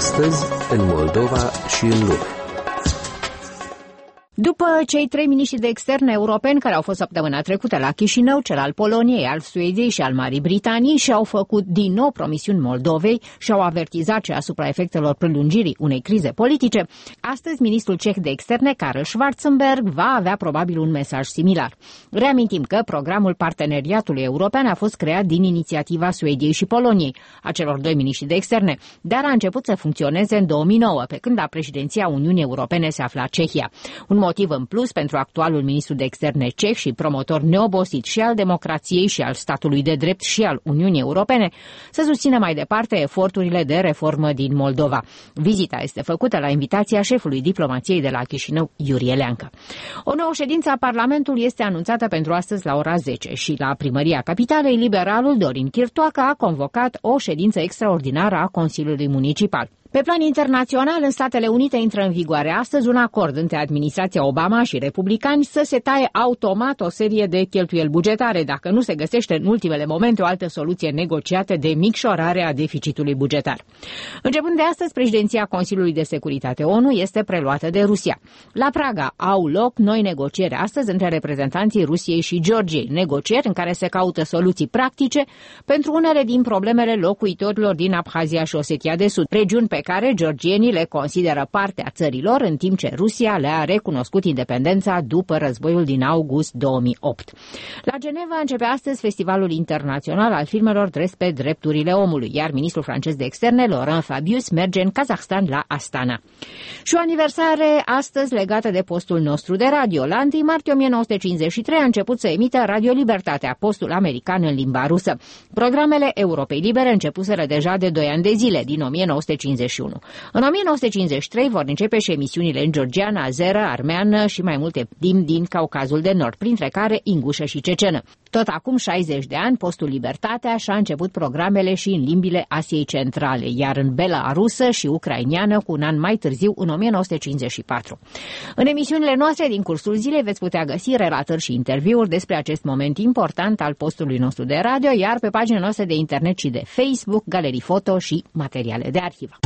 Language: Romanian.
Astăzi, în Moldova și în lume. După cei 3 miniștri de externe europeni care au fost săptămâna trecută la Chișinău, cel al Poloniei, al Suediei și al Marii Britanii și-au făcut din nou promisiuni Moldovei și-au avertizat ce asupra efectelor prelungirii unei crize politice, astăzi ministrul ceh de externe, Karel Schwarzenberg, va avea probabil un mesaj similar. Reamintim că programul parteneriatului european a fost creat din inițiativa Suediei și Poloniei, a celor 2 miniștri de externe, dar a început să funcționeze în 2009, pe când la președinția Uniunii Europene se afla Cehia. Un motiv în plus pentru actualul ministru de externe ceh și promotor neobosit și al democrației și al statului de drept și al Uniunii Europene să susțină mai departe eforturile de reformă din Moldova. Vizita este făcută la invitația șefului diplomației de la Chișinău, Iurie Eleancă. O nouă ședință a Parlamentului este anunțată pentru astăzi la ora 10 și la primăria capitalei, liberalul Dorin Chirtoacă a convocat o ședință extraordinară a Consiliului Municipal. Pe plan internațional, în Statele Unite intră în vigoare astăzi un acord între administrația Obama și republicani să se taie automat o serie de cheltuieli bugetare, dacă nu se găsește în ultimele momente o altă soluție negociată de micșorare a deficitului bugetar. Începând de astăzi, președinția Consiliului de Securitate ONU este preluată de Rusia. La Praga au loc noi negocieri astăzi între reprezentanții Rusiei și Georgiei, negocieri în care se caută soluții practice pentru unele din problemele locuitorilor din Abhazia și Osetia de Sud, regiuni pe care georgienii le consideră parte a țărilor, în timp ce Rusia le-a recunoscut independența după războiul din august 2008. La Geneva începe astăzi Festivalul Internațional al Filmelor despre drepturile omului, iar ministrul francez de externe, Laurent Fabius, merge în Kazahstan la Astana. Și o aniversare astăzi legată de postul nostru de radio. La 1 martie 1953 a început să emită Radio Libertatea, postul american în limba rusă. Programele Europei Libere începuseră deja de 2 ani de zile, din 1951. În 1953 vor începe și emisiunile în georgiană, azeră, armeană și mai multe limbi din Caucazul de Nord, printre care ingușă și cecenă. Tot acum 60 de ani, postul Libertatea și-a început programele și în limbile Asiei Centrale, iar în belarusă și ucrainiană cu un an mai târziu, în 1954. În emisiunile noastre din cursul zilei veți putea găsi relatări și interviuri despre acest moment important al postului nostru de radio, iar pe pagina noastră de internet și de Facebook, galerii foto și materiale de arhivă.